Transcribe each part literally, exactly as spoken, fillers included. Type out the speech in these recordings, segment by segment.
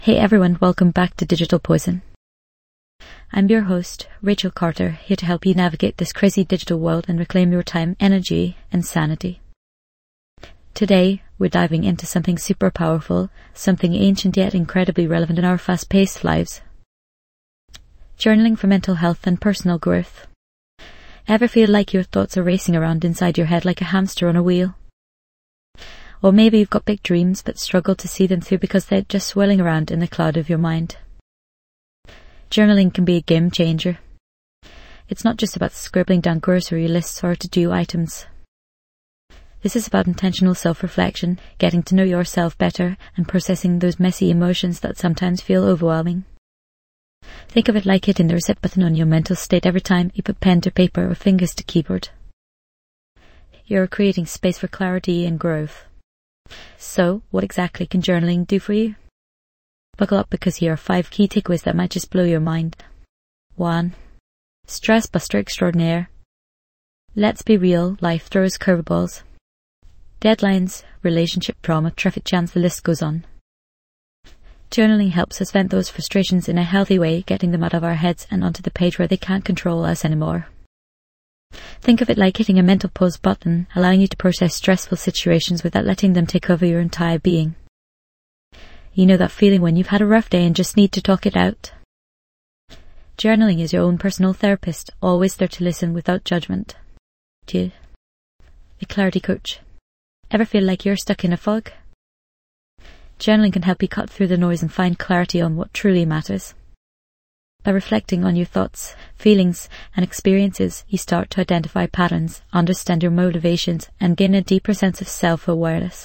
Hey everyone, welcome back to Digital Poison. I'm your host, Rachel Carter, here to help you navigate this crazy digital world and reclaim your time, energy, and sanity. Today, we're diving into something super powerful, something ancient yet incredibly relevant in our fast-paced lives. Journaling for mental health and personal growth. Ever feel like your thoughts are racing around inside your head like a hamster on a wheel? Or maybe you've got big dreams but struggle to see them through because they're just swirling around in the cloud of your mind. Journaling can be a game changer. It's not just about scribbling down grocery lists or to-do items. This is about intentional self-reflection, getting to know yourself better, and processing those messy emotions that sometimes feel overwhelming. Think of it like hitting the reset button on your mental state every time you put pen to paper or fingers to keyboard. You're creating space for clarity and growth. So, what exactly can journaling do for you? Buckle up because here are five key takeaways that might just blow your mind. one. Stress buster extraordinaire. Let's be real, life throws curveballs. Deadlines, relationship trauma, traffic jams, the list goes on. Journaling helps us vent those frustrations in a healthy way, getting them out of our heads and onto the page where they can't control us anymore. Think of it like hitting a mental pause button, allowing you to process stressful situations without letting them take over your entire being. You know that feeling when you've had a rough day and just need to talk it out? Journaling is your own personal therapist, always there to listen without judgment. two. A clarity coach. Ever feel like you're stuck in a fog? Journaling can help you cut through the noise and find clarity on what truly matters. By reflecting on your thoughts, feelings, and experiences, you start to identify patterns, understand your motivations, and gain a deeper sense of self-awareness.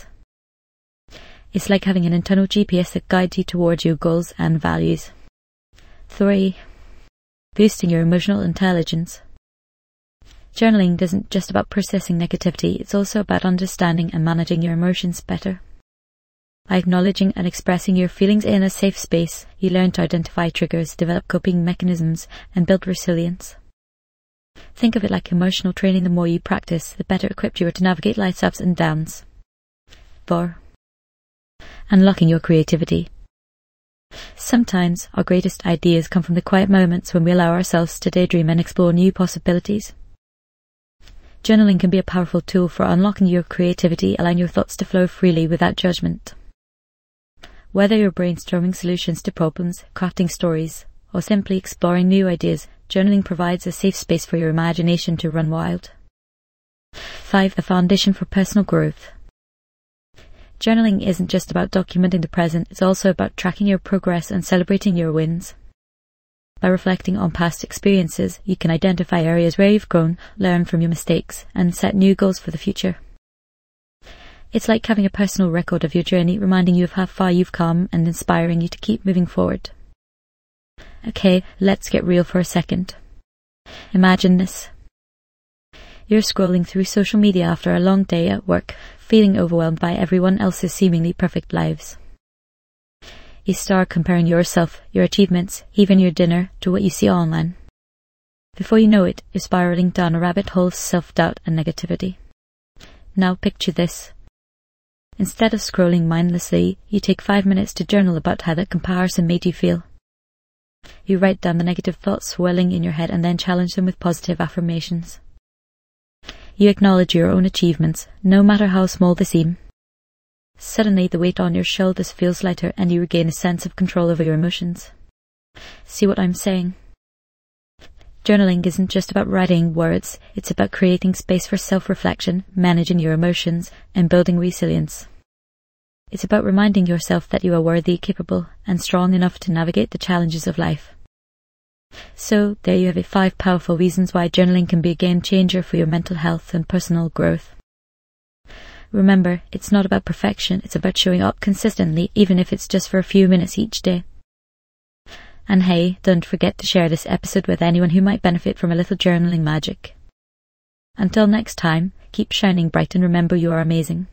It's like having an internal G P S that guides you towards your goals and values. three. Boosting your emotional intelligence. Journaling isn't just about processing negativity, it's also about understanding and managing your emotions better. By acknowledging and expressing your feelings in a safe space, you learn to identify triggers, develop coping mechanisms, and build resilience. Think of it like emotional training. The more you practice, the better equipped you are to navigate life's ups and downs. four. Unlocking your creativity. Sometimes our greatest ideas come from the quiet moments when we allow ourselves to daydream and explore new possibilities. Journaling can be a powerful tool for unlocking your creativity, allowing your thoughts to flow freely without judgment. Whether you're brainstorming solutions to problems, crafting stories, or simply exploring new ideas, journaling provides a safe space for your imagination to run wild. five. A foundation for personal growth. Journaling isn't just about documenting the present, it's also about tracking your progress and celebrating your wins. By reflecting on past experiences, you can identify areas where you've grown, learn from your mistakes, and set new goals for the future. It's like having a personal record of your journey, reminding you of how far you've come and inspiring you to keep moving forward. Okay, let's get real for a second. Imagine this. You're scrolling through social media after a long day at work, feeling overwhelmed by everyone else's seemingly perfect lives. You start comparing yourself, your achievements, even your dinner, to what you see online. Before you know it, you're spiraling down a rabbit hole of self-doubt and negativity. Now picture this. Instead of scrolling mindlessly, you take five minutes to journal about how that comparison made you feel. You write down the negative thoughts swirling in your head and then challenge them with positive affirmations. You acknowledge your own achievements, no matter how small they seem. Suddenly, the weight on your shoulders feels lighter and you regain a sense of control over your emotions. See what I'm saying? Journaling isn't just about writing words, it's about creating space for self-reflection, managing your emotions, and building resilience. It's about reminding yourself that you are worthy, capable, and strong enough to navigate the challenges of life. So, there you have it, five powerful reasons why journaling can be a game changer for your mental health and personal growth. Remember, it's not about perfection, it's about showing up consistently, even if it's just for a few minutes each day. And hey, don't forget to share this episode with anyone who might benefit from a little journaling magic. Until next time, keep shining bright and remember you are amazing.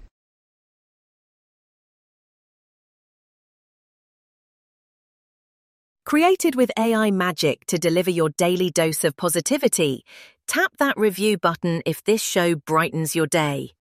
Created with A I magic to deliver your daily dose of positivity, tap that review button if this show brightens your day.